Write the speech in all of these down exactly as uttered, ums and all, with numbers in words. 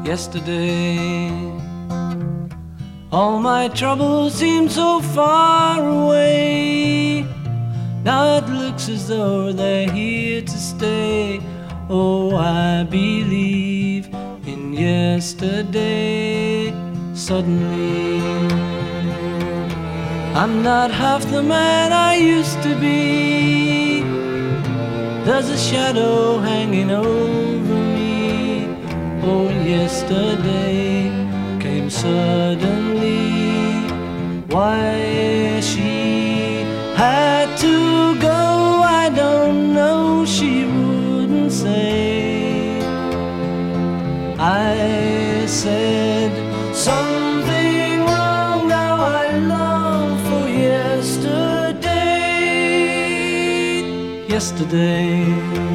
yesterday. All my troubles seem so far away. Now it looks as though they're here to stay. Oh, I believe in yesterday. Suddenly, I'm not half the man I used to be. There's a shadow hanging over me. Oh, yesterday came suddenly. Why she had to go, I don't know, she wouldn't say. I said something wrong, now I long for yesterday. Yesterday,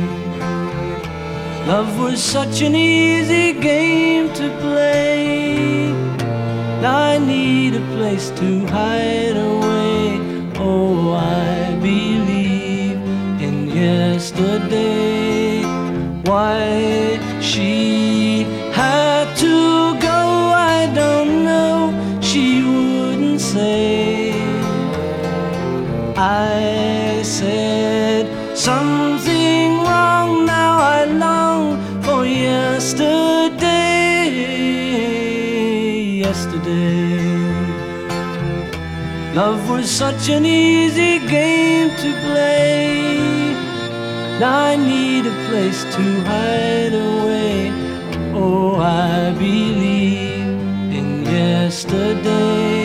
love was such an easy game to play. Now I need a place to hide away. Oh, I believe in yesterday. Why she had to go, I don't know, she wouldn't say. I said something wrong, now I long for yesterday. Yesterday, love was such an easy game to play. Now I need a place to hide away. Oh, I believe in yesterday.